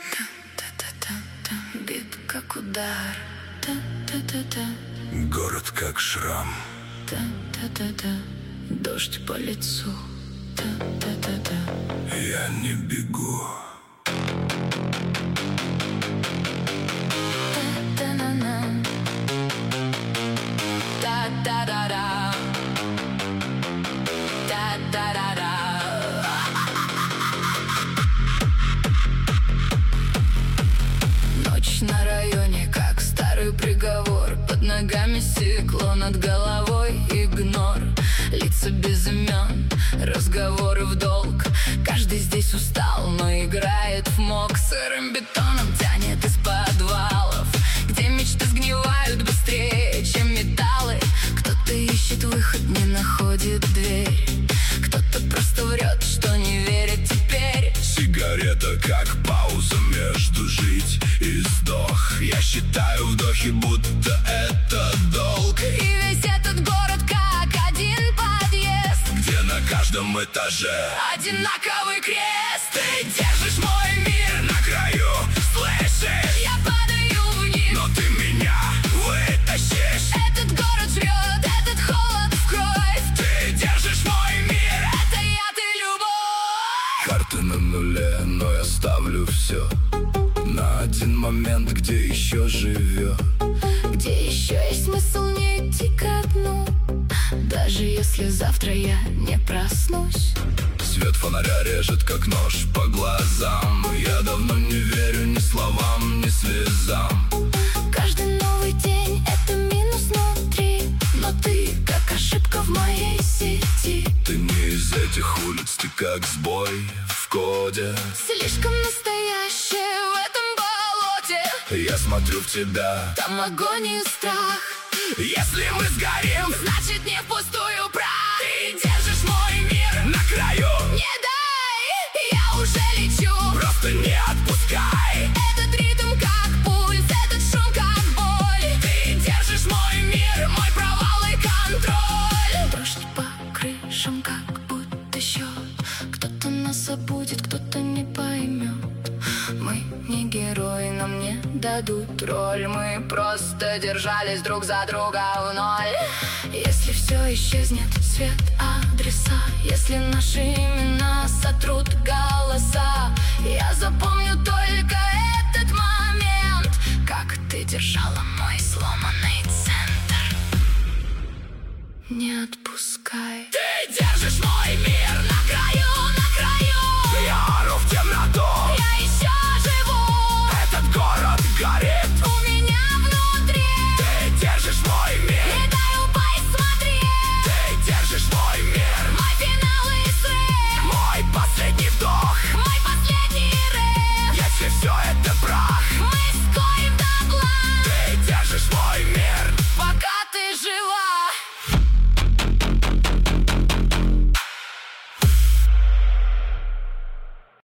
Та-та-та-та, бит как удар. Та-та-та-та, город как шрам. та-та-та-та, дождь по лицу. Та-та-та-та, Я не бегу. та-та-на-на, та-та-да-да, та-та-да-да. Ночь на районе, как старый приговор. Под ногами стекло, над головой игнор. Лица без имен, разговоры в долг. Каждый здесь устал, но играет в мок. Сырым бетоном тянет из подвалов, где мечты сгнивают быстрее, чем металлы. Кто-то ищет выход, не находит дверь. Кто-то просто врет, что не верит теперь. Сигарета как пауза между жить и сдох. Я считаю вдохи, будто это долг. И весь этот город как один подъезд, где на каждом этаже одинаковый крест. Ты держишь мой мир на краю, слышишь? Я падаю вниз, но ты меня вытащишь. этот город жрет, этот холод в кровь. Ты держишь мой мир. Это я, ты любовь. Карты на нуле, но я ставлю все на один момент, где еще живет. Где еще есть смысл не идти ко дну, даже если завтра я не проснусь. Свет фонаря режет, как нож по глазам. Я давно не верю ни словам, ни слезам. Каждый новый день — это минус внутри, но ты как ошибка в моей сети. Ты не из этих улиц, ты как сбой в коде. Слишком настоящее в этом болоте. Я смотрю в тебя, там огонь и страх. если мы сгорим, Значит, не впустую прах. Ты держишь мой мир на краю. Не дай, я уже лечу. Просто не отпускай. Этот ритм как пульс, этот шум как боль. Ты держишь мой мир, Мой провал и контроль. Дождь по крышам, как будто счет. Кто-то нас забудет, кто-то не поймет. Мы не герои, нам не дадут роль. Мы просто держались друг за друга в ноль. Если все исчезнет, свет, адреса, если наши имена сотрут голоса,